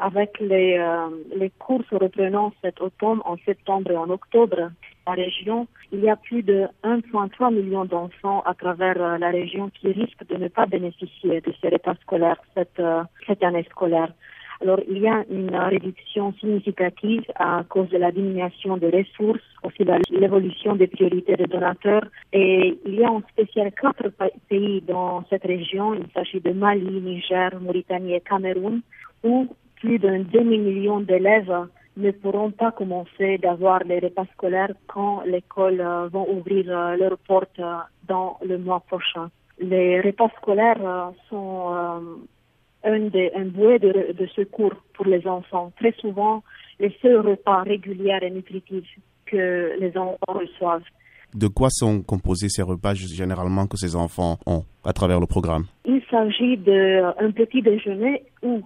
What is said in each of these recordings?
Avec les cours reprenant cet automne, en septembre et en octobre, la région, il y a plus de 1,3 million d'enfants à travers la région qui risquent de ne pas bénéficier de ces repas scolaires cette année scolaire. Alors, il y a une réduction significative à cause de la diminution des ressources, aussi l'évolution des priorités des donateurs. Et il y a en spécial 4 pays dans cette région. Il s'agit de Mali, Niger, Mauritanie et Cameroun, où plus d'un demi-million d'élèves ne pourront pas commencer d'avoir les repas scolaires quand l'école vont ouvrir leurs portes dans le mois prochain. Les repas scolaires sont un bouée de secours pour les enfants. Très souvent, les seuls repas réguliers et nutritifs que les enfants reçoivent. De quoi sont composés ces repas généralement que ces enfants ont à travers le programme? Il s'agit d'un petit déjeuner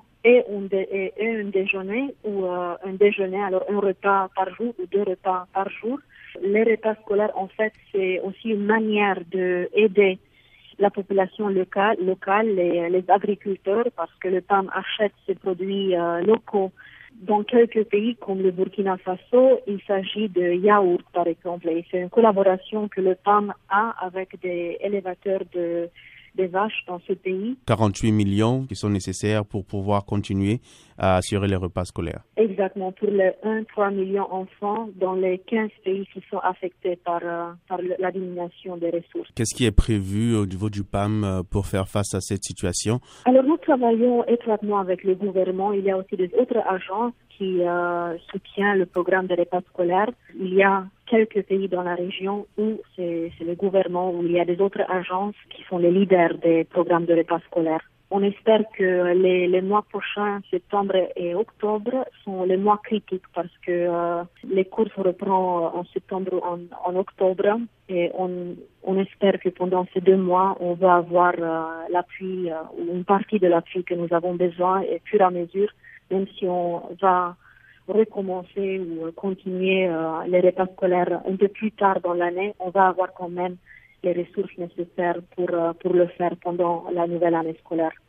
un déjeuner ou un déjeuner, alors un repas par jour ou 2 repas par jour. Les repas scolaires, en fait, c'est aussi une manière d'aider la population locale, les agriculteurs, parce que le PAM achète ses produits locaux. Dans quelques pays comme le Burkina Faso, il s'agit de yaourt, par exemple. Et c'est une collaboration que le PAM a avec des élévateurs des vaches dans ce pays. 48 millions qui sont nécessaires pour pouvoir continuer à assurer les repas scolaires. Exactement, pour les 1,3 millions d'enfants dans les 15 pays qui sont affectés par la diminution des ressources. Qu'est-ce qui est prévu au niveau du PAM pour faire face à cette situation? Alors, nous travaillons étroitement avec le gouvernement. Il y a aussi des autres agences qui soutiennent le programme de repas scolaires. Il y a quelques pays dans la région où c'est le gouvernement, où il y a des autres agences qui sont les leaders des programmes de repas scolaires. On espère que les mois prochains, septembre et octobre, sont les mois critiques parce que les cours reprennent en septembre, en octobre. Et on espère que pendant ces 2 mois, on va avoir l'appui ou une partie de l'appui que nous avons besoin et au fur et à mesure, même si on va recommencer ou continuer les repas scolaires un peu plus tard dans l'année, on va avoir quand même les ressources nécessaires pour le faire pendant la nouvelle année scolaire.